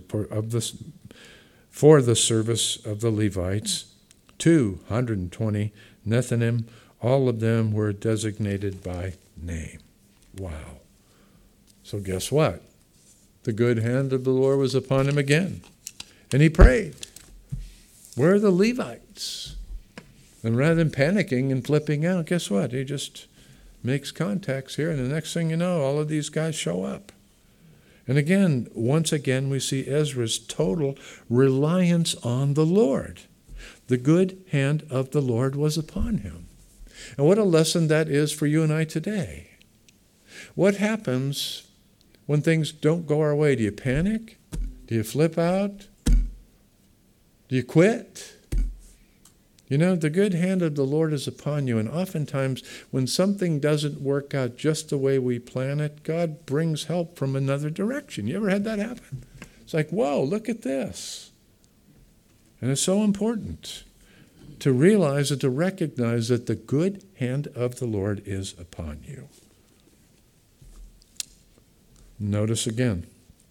the service of the Levites, 220 Nethinim. All of them were designated by name. Wow. So guess what? The good hand of the Lord was upon him again. And he prayed, where are the Levites? And rather than panicking and flipping out, guess what? He just makes contacts here, and the next thing you know, all of these guys show up. And again, once again, we see Ezra's total reliance on the Lord. The good hand of the Lord was upon him. And what a lesson that is for you and I today. What happens when things don't go our way? Do you panic? Do you flip out? Do you quit? You know, the good hand of the Lord is upon you, and oftentimes when something doesn't work out just the way we plan it, God brings help from another direction. You ever had that happen? It's like, whoa, look at this. And it's so important to realize and to recognize that the good hand of the Lord is upon you. Notice again,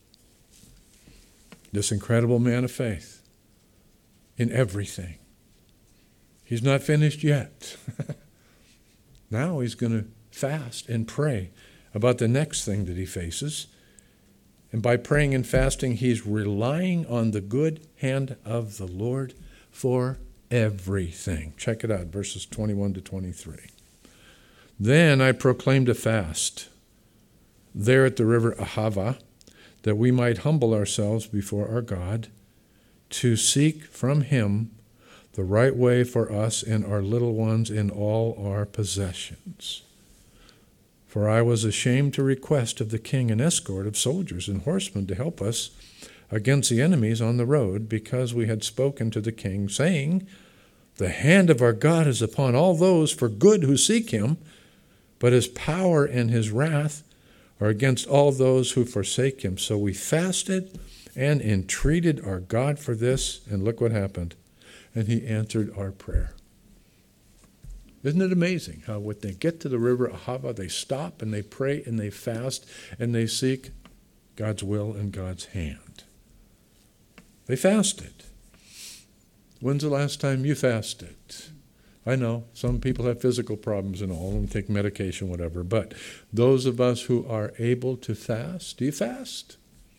this incredible man of faith in everything. He's not finished yet. Now he's going to fast and pray about the next thing that he faces. And by praying and fasting, he's relying on the good hand of the Lord for everything. Check it out, verses 21 to 23. Then I proclaimed a fast there at the river Ahava, that we might humble ourselves before our God, to seek from him the right way for us and our little ones in all our possessions. For I was ashamed to request of the king an escort of soldiers and horsemen to help us against the enemies on the road, because we had spoken to the king, saying, the hand of our God is upon all those for good who seek him, but his power and his wrath are against all those who forsake him. So we fasted and entreated our God for this, and look what happened. And he answered our prayer. Isn't it amazing how when they get to the river Ahava, they stop and they pray and they fast and they seek God's will and God's hand. They fasted. When's the last time you fasted? I know some people have physical problems and all and take medication, whatever, but those of us who are able to fast, do you fast?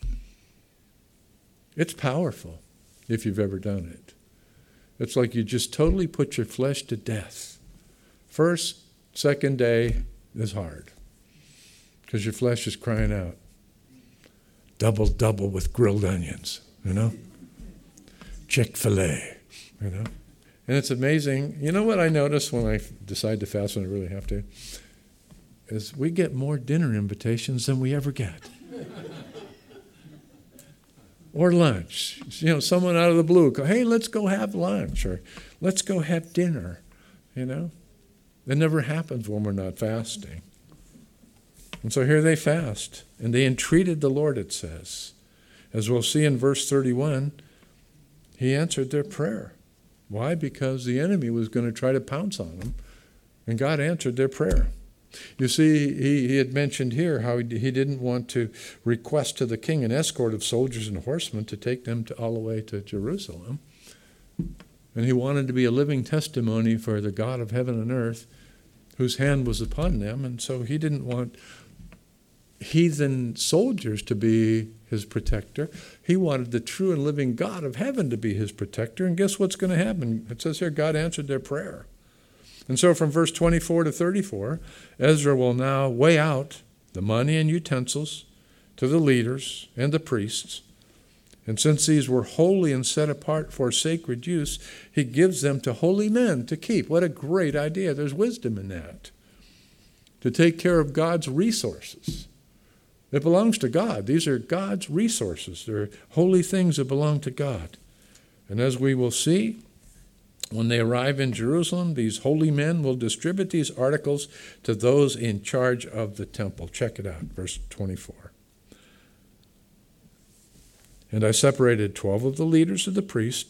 It's powerful if you've ever done it. It's like you just totally put your flesh to death. First, second day is hard because your flesh is crying out. Double, double with grilled onions, you know? Chick-fil-A, you know? And it's amazing. You know what I notice when I decide to fast when I really have to? Is we get more dinner invitations than we ever get. Or lunch. You know, someone out of the blue go, hey, let's go have lunch, or let's go have dinner, you know. It never happens when we're not fasting. And so here they fast, and they entreated the Lord, it says. As we'll see in verse 31, he answered their prayer. Why? Because the enemy was going to try to pounce on them, and God answered their prayer. You see, he had mentioned here how he didn't want to request to the king an escort of soldiers and horsemen to take them all the way to Jerusalem. And he wanted to be a living testimony for the God of heaven and earth, whose hand was upon them. And so he didn't want heathen soldiers to be his protector. He wanted the true and living God of heaven to be his protector. And guess what's going to happen? It says here, God answered their prayer. And so from verse 24 to 34, Ezra will now weigh out the money and utensils to the leaders and the priests. And since these were holy and set apart for sacred use, he gives them to holy men to keep. What a great idea. There's wisdom in that. To take care of God's resources. It belongs to God. These are God's resources. They're holy things that belong to God. And as we will see, when they arrive in Jerusalem, these holy men will distribute these articles to those in charge of the temple. Check it out, verse 24. And I separated 12 of the leaders of the priest,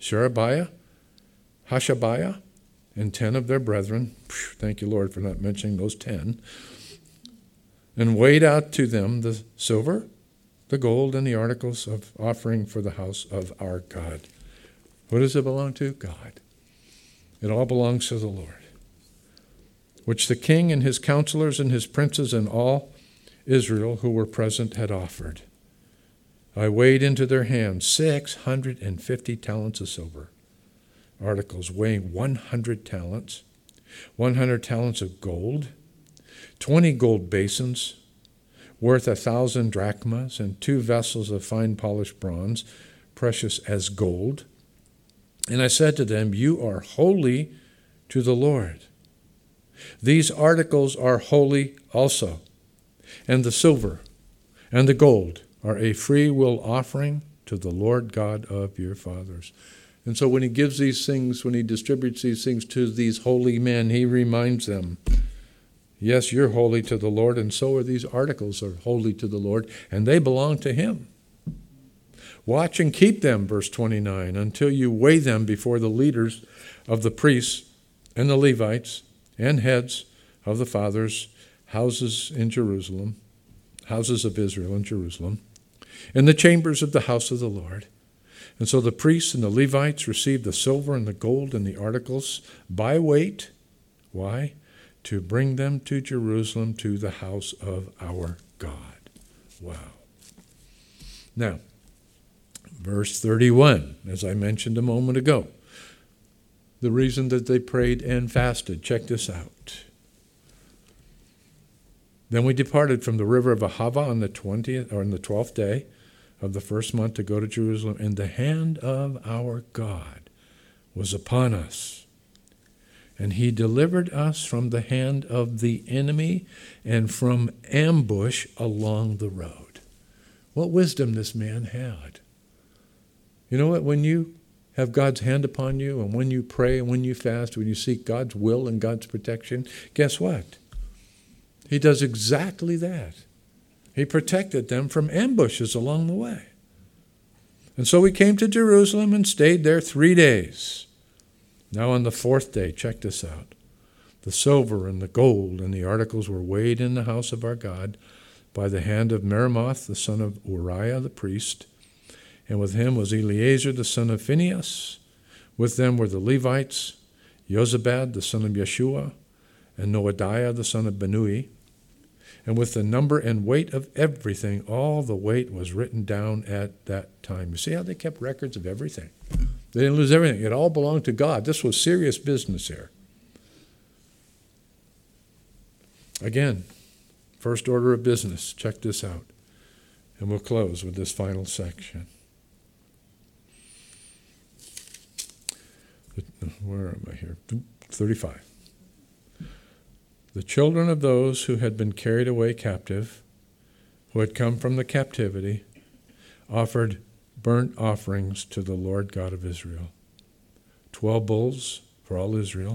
Sherebiah, Hashabiah, and 10 of their brethren. Thank you, Lord, for not mentioning those 10. And weighed out to them the silver, the gold, and the articles of offering for the house of our God. What does it belong to? God. It all belongs to the Lord, which the king and his counselors and his princes and all Israel who were present had offered. I weighed into their hands 650 talents of silver, articles weighing 100 talents, 100 talents of gold, 20 gold basins worth 1,000 drachmas, and 2 vessels of fine polished bronze, precious as gold. And I said to them, you are holy to the Lord. These articles are holy also, and the silver and the gold are a free will offering to the Lord God of your fathers. And so when he gives these things, when he distributes these things to these holy men, he reminds them, yes, you're holy to the Lord, and so are these articles are holy to the Lord, and they belong to him. Watch and keep them, verse 29, until you weigh them before the leaders of the priests and the Levites and heads of the fathers' houses in Jerusalem, houses of Israel in Jerusalem, in the chambers of the house of the Lord. And so the priests and the Levites received the silver and the gold and the articles by weight. Why? To bring them to Jerusalem, to the house of our God. Wow. Now, verse 31, as I mentioned a moment ago, the reason that they prayed and fasted. Check this out. Then we departed from the river of Ahava on the 20th or on the 12th day of the first month to go to Jerusalem, and the hand of our God was upon us. And he delivered us from the hand of the enemy and from ambush along the road. What wisdom this man had. You know what? When you have God's hand upon you, and when you pray and when you fast, when you seek God's will and God's protection, guess what? He does exactly that. He protected them from ambushes along the way. And so we came to Jerusalem and stayed there 3 days. Now on the 4th day, check this out. The silver and the gold and the articles were weighed in the house of our God by the hand of Meremoth, the son of Uriah the priest. And with him was Eleazar, the son of Phinehas. With them were the Levites, Jozabad, the son of Yeshua, and Noadiah, the son of Benui. And with the number and weight of everything, all the weight was written down at that time. You see how they kept records of everything? They didn't lose everything. It all belonged to God. This was serious business here. Again, first order of business. Check this out. And we'll close with this final section. Where am I here? 35. The children of those who had been carried away captive, who had come from the captivity, offered burnt offerings to the Lord God of Israel. 12 bulls for all Israel,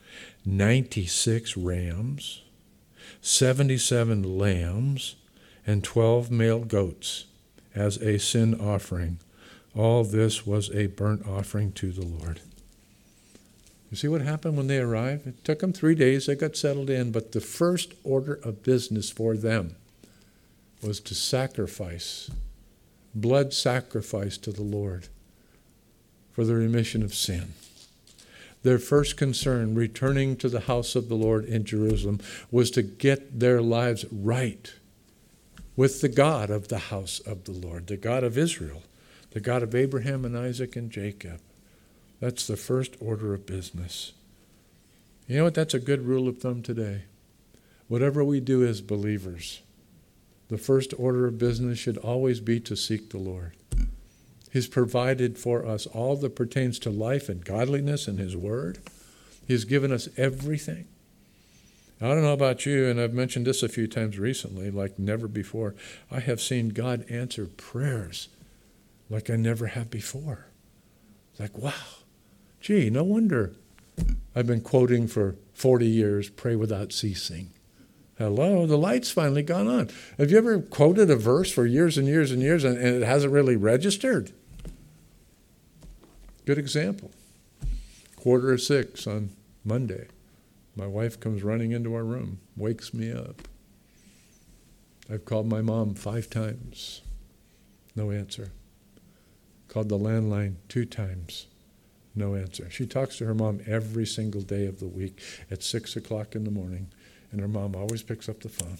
96 rams, 77 lambs, and 12 male goats as a sin offering. All this was a burnt offering to the Lord. You see what happened when they arrived? It took them 3 days. They got settled in. But the first order of business for them was to sacrifice, blood sacrifice to the Lord for the remission of sin. Their first concern, returning to the house of the Lord in Jerusalem, was to get their lives right with the God of the house of the Lord, the God of Israel, the God of Abraham and Isaac and Jacob. That's the first order of business. You know what? That's a good rule of thumb today. Whatever we do as believers, the first order of business should always be to seek the Lord. He's provided for us all that pertains to life and godliness in His Word. He's given us everything. I don't know about you, and I've mentioned this a few times recently, like never before. I have seen God answer prayers like I never have before. Like, wow. Gee, no wonder I've been quoting for 40 years, pray without ceasing. Hello, the light's finally gone on. Have you ever quoted a verse for years and years and years and it hasn't really registered? Good example. 5:45 on Monday. My wife comes running into our room, wakes me up. I've called my mom 5 times. No answer. Called the landline 2 times. No answer. She talks to her mom every single day of the week at 6 o'clock in the morning, and her mom always picks up the phone.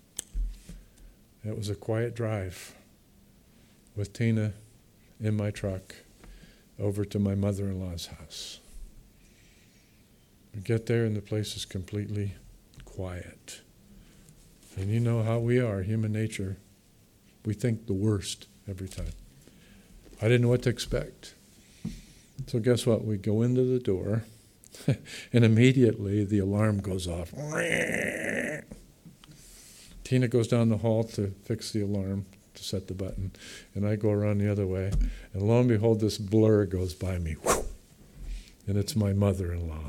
It was a quiet drive with Tina in my truck over to my mother-in-law's house. We get there and the place is completely quiet. And you know how we are, human nature. We think the worst every time. I didn't know what to expect. So guess what? We go into the door, and immediately the alarm goes off. Tina goes down the hall to fix the alarm, to set the button, and I go around the other way, and lo and behold, this blur goes by me. And it's my mother-in-law.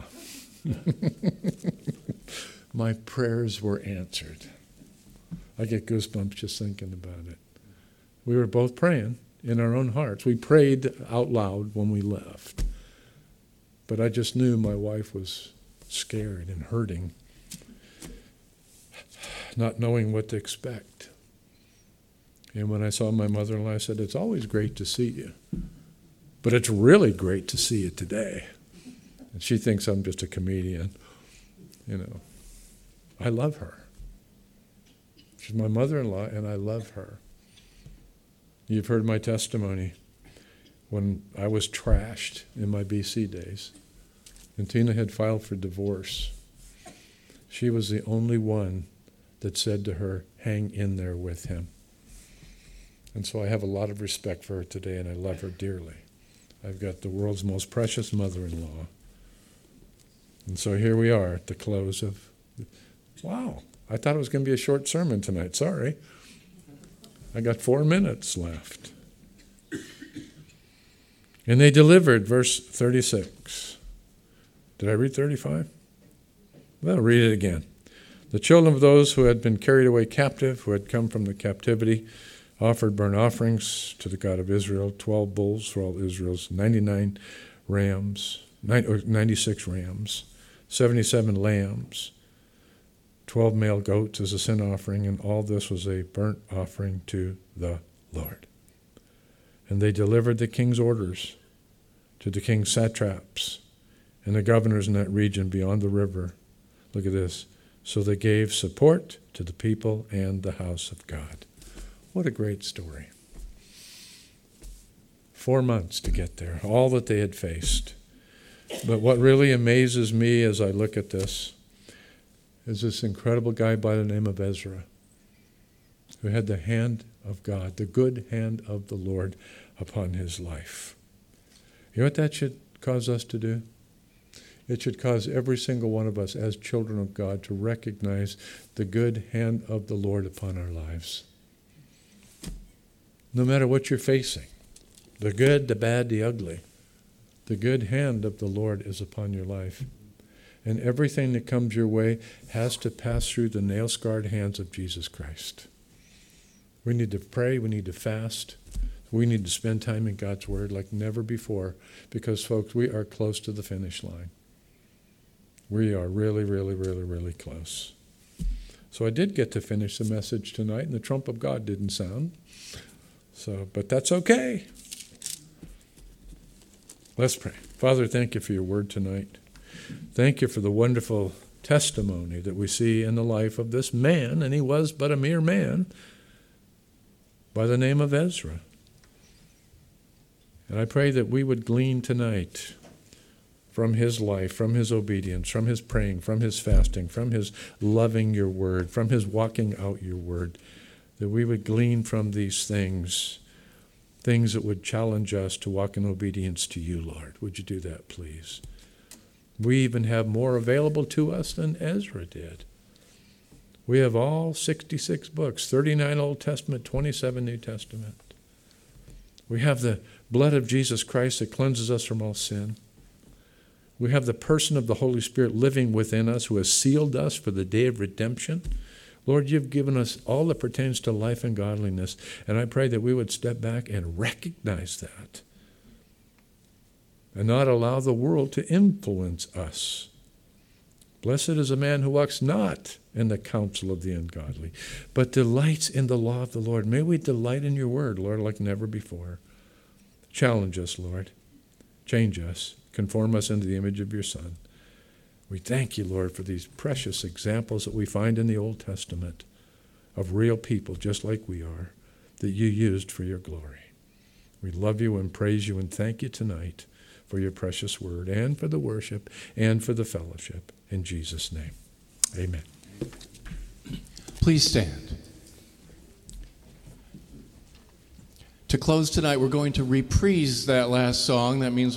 My prayers were answered. I get goosebumps just thinking about it. We were both praying in our own hearts. We prayed out loud when we left. But I just knew my wife was scared and hurting, not knowing what to expect. And when I saw my mother-in-law, I said, "It's always great to see you, but it's really great to see you today." And she thinks I'm just a comedian. You know, I love her. She's my mother-in-law, and I love her. You've heard my testimony when I was trashed in my BC days, and Tina had filed for divorce. She was the only one that said to her, "Hang in there with him." And so I have a lot of respect for her today, and I love her dearly. I've got the world's most precious mother-in-law. And so here we are at the close of, wow, I thought it was going to be a short sermon tonight. Sorry. I got 4 minutes left. And they delivered, verse 36. Did I read 35? Well, read it again. The children of those who had been carried away captive, who had come from the captivity, offered burnt offerings to the God of Israel, 12 bulls for all Israel's, 96 rams, 77 lambs, 12 male goats as a sin offering, and all this was a burnt offering to the Lord. And they delivered the king's orders to the king's satraps and the governors in that region beyond the river. Look at this. So they gave support to the people and the house of God. What a great story. 4 months to get there, all that they had faced. But what really amazes me as I look at this is this incredible guy by the name of Ezra, who had the hand of God, the good hand of the Lord upon his life. You know what that should cause us to do? It should cause every single one of us as children of God to recognize the good hand of the Lord upon our lives. No matter what you're facing, the good, the bad, the ugly, the good hand of the Lord is upon your life. And everything that comes your way has to pass through the nail-scarred hands of Jesus Christ. We need to pray, we need to fast, we need to spend time in God's Word like never before, because, folks, we are close to the finish line. We are really, really, really, really close. So I did get to finish the message tonight, and the trump of God didn't sound. But that's okay. Let's pray. Father, thank you for your word tonight. Thank you for the wonderful testimony that we see in the life of this man, and he was but a mere man, by the name of Ezra. And I pray that we would glean tonight from his life, from his obedience, from his praying, from his fasting, from his loving your word, from his walking out your word, that we would glean from these things that would challenge us to walk in obedience to you, Lord. Would you do that, please? We even have more available to us than Ezra did. We have all 66 books, 39 Old Testament, 27 New Testament. We have the blood of Jesus Christ that cleanses us from all sin. We have the person of the Holy Spirit living within us who has sealed us for the day of redemption. Lord, you've given us all that pertains to life and godliness, and I pray that we would step back and recognize that. and not allow the world to influence us. Blessed is a man who walks not in the counsel of the ungodly, but delights in the law of the Lord. May we delight in your word, Lord, like never before. Challenge us, Lord. Change us. Conform us into the image of your Son. We thank you, Lord, for these precious examples that we find in the Old Testament of real people just like we are, that you used for your glory. We love you and praise you and thank you tonight for your precious word and for the worship and for the fellowship. In Jesus' name, amen. Please stand. To close tonight, we're going to reprise that last song. That means